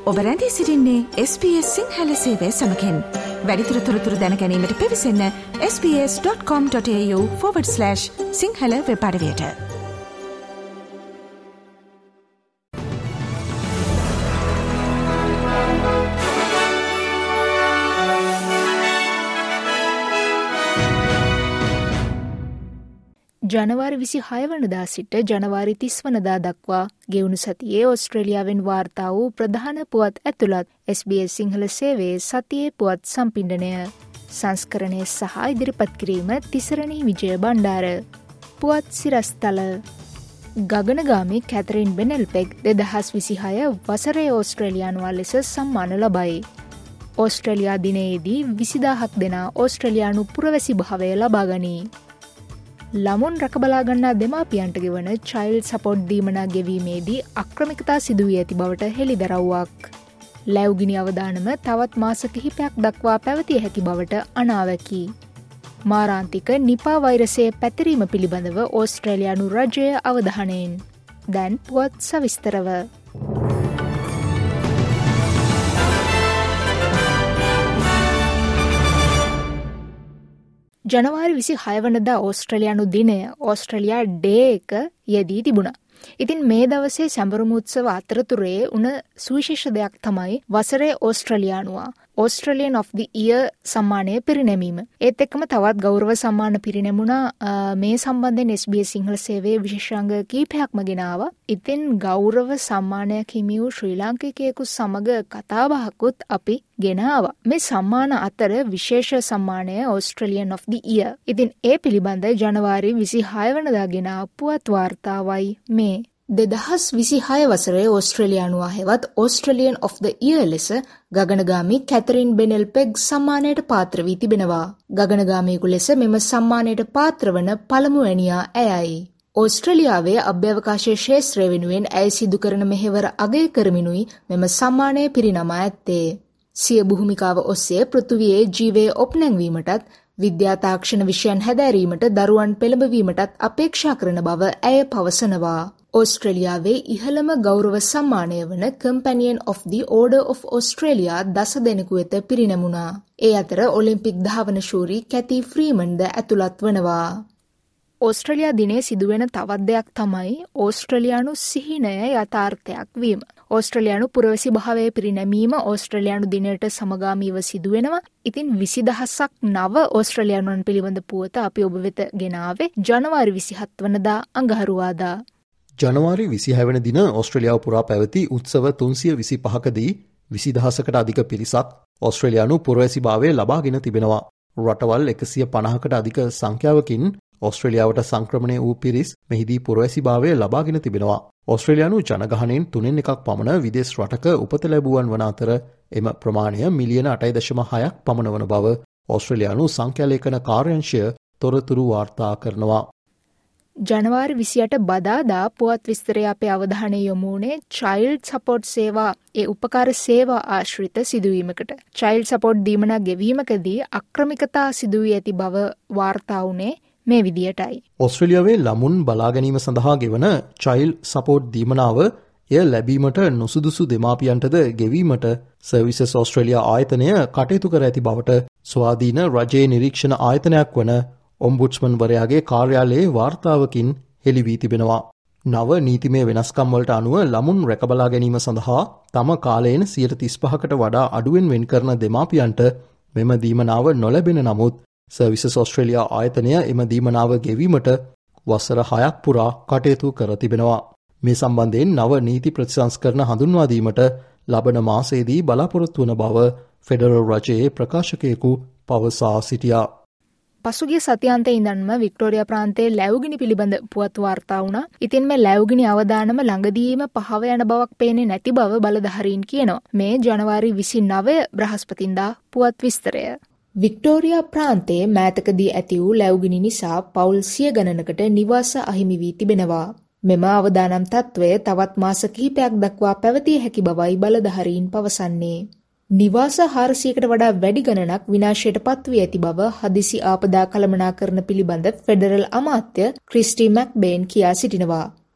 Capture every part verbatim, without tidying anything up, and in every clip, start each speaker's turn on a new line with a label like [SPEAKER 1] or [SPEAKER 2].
[SPEAKER 1] ඔබ රැඳී සිටින්නේ එස් බී එස් සිංහල සේවය සමගින්. වැඩිදුර තොරතුරු දැන ගැනීමට පිවිසන්න S B S dot com dot A U forward slash Sinhala web අඩවියට.
[SPEAKER 2] ජනවාරි විසිහය වනදා සිට ජනවාරි තිස් වනදා දක්වා ගෙවුණු සතියේ ඕස්ට්‍රේලියාවෙන් වාර්තා වූ ප්‍රධාන පුවත් ඇතුළත් එස් බී එස් සිංහල සේවයේ සතියේ පුවත් සම්පිණ්ඩනය සංස්කරණය සහ ඉදිරිපත් කිරීම තිසරණී විජය බණ්ඩාර. පුවත් සිරස්තල ගගනගාමී කැතරින් බෙනෙල්පෙක් දෙදහස් විසිහය වසරේ ඕස්ට්‍රේලියානුවා ලෙස සම්මාන ලබයි. ඕස්ට්‍රේලියා දිනයේදී විසිදාහක් දෙනා ඕස්ට්‍රේලියානු පුරවැසි භාවය ලබා ගනී. ළමුන් රැකබලා ගන්නා දෙමාපියන්ට ගෙවන චයිල්ඩ් සපෝට් දීමනා ගෙවීමේදී අක්‍රමිකතා සිදුවී ඇති බවට හෙළිදරව්වක්. ලැව්ගිනි අවදානම තවත් මාස කිහිපයක් දක්වා පැවතිය හැකි බවට අනාවැකි. මාරාන්තික නිපා වෛරසයේ පැතිරීම පිළිබඳව ඕස්ට්‍රේලියානු රජය අවධානයෙන්. දැන් පුවත් සවිස්තරව. ජනවාරි විසිහය වනදා ඕස්ට්‍රේලියානු දිනය ඕස්ට්‍රේලියා ඩේ එක යෙදී තිබුණා. ඉතින් මේ දවසේ සැඹරුම් උත්සව අතරතුරේ උන සුවිශේෂ දෙයක් තමයි වසරේ ඕස්ට්‍රේලියානුවා ඕස්ට්‍රේලියන් of the year සම්මානය පිරිනැමීම. ඒත් එක්කම තවත් ගෞරව සම්මාන පිරිනැමුණා. මේ සම්බන්ධයෙන් එස් බී එස් සිංහල සේවයේ විශේෂාංග කීපයක්ම ගෙනාවා. ඉතින් ගෞරව සම්මානයක් හිමි වූ ශ්‍රී ලාංකිකයෙකු සමග කතාබහකුත් අපි ගෙනාවා. මේ සම්මාන අතර විශේෂ සම්මානය ඕස්ට්‍රේලියන් of the year. ඉතින් ඒ පිළිබඳ ජනවාරි විසිහය වනදා ගෙනා පුවත් වාර්තාවයි මේ. දෙදහස් විසිහය වසරේ ඕස්ට්‍රේලියානුවා හෙවත් ඕස්ට්‍රේලියන් of the year ලෙස ගගනගාමී කැතරින් බෙනෙල්පෙග් සම්මානයට පාත්‍ර වී තිබෙනවා. ගගනගාමීකු ලෙස මෙම සම්මානයට පාත්‍ර වන පළමුවැනියා ඇයයි. ඕස්ට්‍රේලියාවේ අභ්‍යවකාශය ක්ෂේත්‍රය වෙනුවෙන් ඇය සිදු කරන මෙහෙවර අගය කරමිනුයි මෙම සම්මානය පිරිනමා ඇත්තේ. සිය භූමිකාව ඔස්සේ පෘථිවියේ ජීවය ඔප්නැංවීමටත් විද්‍යා තාක්ෂණ විෂයන් හැදෑරීමට දරුවන් පෙළඹවීමටත් අපේක්ෂා කරන බව ඇය පවසනවා. ඕස්ට්‍රේලියාවේ ඉහළම ගෞරව සම්මානය වන කම්පැනියන් of the Order of Australia දස දෙනෙකු වෙත පිරිනැමුණා. ඒ අතර ඔලිම්පික් ධාවන ශූරී කැති ෆ්‍රීමන්ද ඇතුළත් වනවා. ඕස්ට්‍රේලියා දිනේ සිදුවෙන තවත් දෙයක් තමයි ඕස්ට්‍රේලියානු සිහිනය යථාර්ථයක් වීම. ඕස්ට්‍රේලියානු පුරවැසි භාවය පිරිනැමීම ඕස්ට්‍රේලියානු දිනයට සමගාමීව සිදුවෙනවා. ඉතින් විසිදහසක් නව ඕස්ට්‍රේලියානුවන් පිළිබඳ පුවත අපි ඔබ වෙත ගෙනාවේ ජනවාරි විසිහත් වනදා අඟහරුවාදා.
[SPEAKER 3] ජනවාරි විසිහය වන දින ඕස්ට්‍රේලියාව පුරා පැවති උත්සව තුන්සිය විසිපහකදී විසිදහසකට අධික පිරිසක් ඕස්ට්‍රේලියානු පුරවැසි භාවය ලබාගෙන තිබෙනවා. රටවල් එකසිය පනහකට අධික සංඛ්‍යාවකින් ඕස්ට්‍රේලියාවට සංක්‍රමණය වූ පිරිස් මෙහිදී පුරවැසි භාවය ලබාගෙන තිබෙනවා. ඕස්ට්‍රේලියානු ජනගහනයෙන් තුනෙන් එකක් පමණ විදේශ රටක උපත ලැබුවන් වන අතර එම ප්‍රමාණය මිලියන අටයි දශම හයක් පමණ වන බව ඕස්ට්‍රේලියානු සංඛ්‍යාලේඛන කාර්යාංශය තොරතුරු වාර්තා කරනවා.
[SPEAKER 2] ජනවාරි විසිඅට බදාදා පුවත් විස්තරය අපේ අවධානය යොමුුණේ චයිල්ඩ් සපෝට් සේවා ඒ උපකාර සේවා ආශ්‍රිත සිදුවීමකට. චයිල්ඩ් සපෝට් දීමනා ගෙවීමකදී අක්‍රමිකතා සිදුවී ඇති බව වාර්තා වුණේ මේ විදියටයි.
[SPEAKER 3] ඕස්ට්‍රේලියාවේ ළමුන් බලා ගැනීම සඳහා ගෙවන චයිල්ඩ් සපෝට් දීමනාව එය ලැබීමට නුසුදුසු දෙමාපියන්ටද ගෙවීමට සර්විසස් ඕස්ට්‍රේලියා ආයතනය කටයුතු කර ඇති බවට ස්වාධීන රජයේ නිරීක්ෂණ ආයතනයක් වන ඔම්බුඩ්ස්මන් වරයාගේ කාර්යාලයේ වාර්තාවකින් හෙළි වී තිබෙනවා. නව නීතිමය වෙනස්කම් වලට අනුව ළමුන් රැකබලා ගැනීම සඳහා තම කාලයෙන් සියයට තිස්පහකට වඩා අඩුවෙන් වෙන් කරන දෙමාපියන්ට මෙම දීමනාව නොලැබෙන නමුත් සර්විසස් ඕස්ට්‍රේලියා ආයතනය එම දීමනාව ගෙවීමට වසර හයක් පුරා කටයුතු කර තිබෙනවා. මේ සම්බන්ධයෙන් නව නීති ප්‍රතිසංස්කරණ හඳුන්වා දීමට ලබන මාසයේදී බලාපොරොත්තු වන බව ෆෙඩරල් රජයේ ප්‍රකාශකයෙකු පවසා සිටියා.
[SPEAKER 2] පසුගිය සතියාන්තයේ ඉඳන්ම වික්ටෝරියා ප්‍රාන්තයේ ලැබුගිනි පිළිබඳ පුවත් වාර්තා වුණා. ඉතින් මේ ලැබුගිනි අවදානම ළඟදීම පහව යන බවක් පේන්නේ නැති බව බලධාරීන් කියනවා. මේ ජනවාරි විසිනවය බ්‍රහස්පතින්දා පුවත් විස්තරය. වික්ටෝරියා ප්‍රාන්තයේ මෑතකදී ඇති වූ ලැබුගිනි නිසා පවුල් සිය ගණනකට නිවාස අහිමි වී තිබෙනවා. මෙම අවදානම් තත්ත්වය තවත් මාස කිහිපයක් දක්වා පැවතිය හැකි බවයි බලධාරීන් පවසන්නේ. නිවාස හාරසියකට වඩා වැඩි ගණනක් විනාශයට පත් වී ඇති බව හදිසි ආපදා කළමනාකරණ පිළිබඳ ෆෙඩරල් අමාත්‍ය ක්‍රිස්ටි මැක්බේන් කියා සිටිනවා.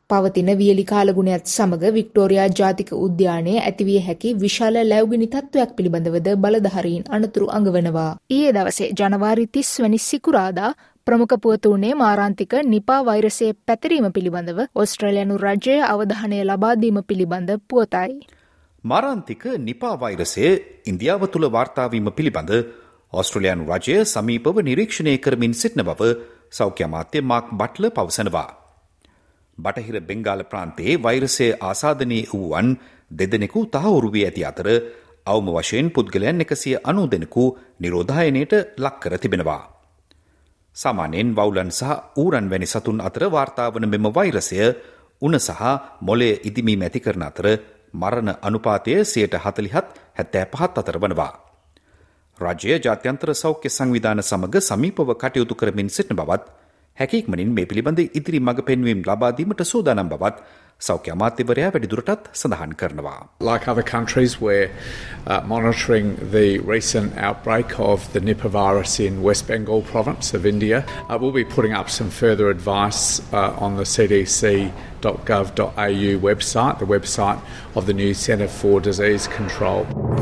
[SPEAKER 2] පවතින වියලි කාලගුණයත් සමග වික්ටෝරියා ජාතික උද්‍යානයේ ඇතිවිය හැකි විශාල ලැබුගිනි තත්ත්වයක් පිළිබඳවද බලධාරීන් අනතුරු අඟවනවා. ඊයේ දවසේ ජනවාරි තිස් වැනි සිකුරාදා ප්‍රමුඛ පුවත වුණේ මාරාන්තික නිපා වෛරසයේ පැතිරීම පිළිබඳව ඕස්ට්‍රේලියානු රජයේ අවධානය ලබා දීම පිළිබඳ පුවතයි.
[SPEAKER 4] මාරාන්තික නිපා වෛරසය ඉන්දියාව තුළ වාර්තා වීම පිළිබඳ ඕස්ට්‍රේලියානු රජය සමීපව නිරීක්ෂණය කරමින් සිටින බව සෞඛ්‍ය අමාත්‍ය මාක් බට්ලර් පවසනවා. බටහිර බෙන්ගාල ප්‍රාන්තයේ වෛරසය ආසාදනය වූවන් දෙදෙනෙකු තහවුරු වී ඇති අතර අවම වශයෙන් පුද්ගලයන් එකසිය අනූ දෙනෙකු නිරෝධායනයට ලක් කර තිබෙනවා. සාමාන්‍යයෙන් වවුලන් සහ ඌරන් වැනි සතුන් අතර වාර්තා වන මෙම වෛරසය උණ සහ මොළය ඉදිමීම ඇති කරන අතර මරණ අනුපාතය සියයට හතළිහත් හැත්තෑ පහත් අතර වනවා. රජය ජාත්‍යන්තර සෞඛ්‍ය සංවිධාන සමග සමීපව කටයුතු කරමින් සිටින බවත් හැකික්මනින් මේ පිළිබඳ ඉදිරි මඟ පෙන්වීම් ලබා දීමට සූදානම් බවත් සෞඛ්‍ය අමාත්‍යවරයා වැඩිදුරටත් සඳහන් කරනවා.
[SPEAKER 5] Like other countries, we're uh, monitoring the recent outbreak of the Nipah virus in West Bengal province of India. Uh, we'll be putting up some further advice uh, on the c d c dot gov dot a u website, the website of the new Centre for Disease Control.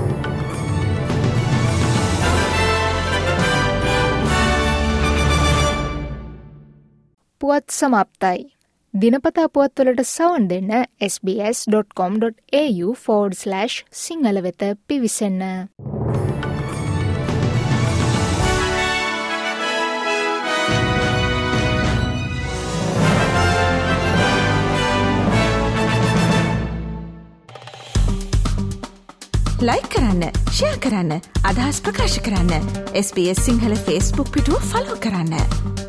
[SPEAKER 2] පුවත් සමාප්තයි. දිනපතා පුවත්වලට සවන් දෙන්න s b s dot com dot a u forward slash Sinhala වෙත පිවිසන්න.
[SPEAKER 1] Like කරන්න, share කරන්න, අදහස් ප්‍රකාශ කරන්න. S B S Sinhala Facebook පිටුව ෆලෝ කරන්න.